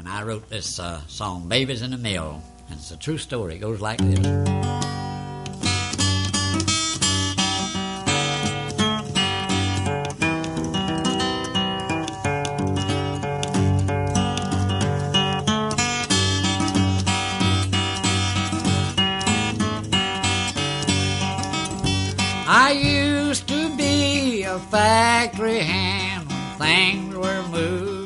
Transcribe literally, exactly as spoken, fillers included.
and I wrote this uh, song, Babies in the Mill, and it's a true story. It goes like this. I used to be a factory hand when things were moving.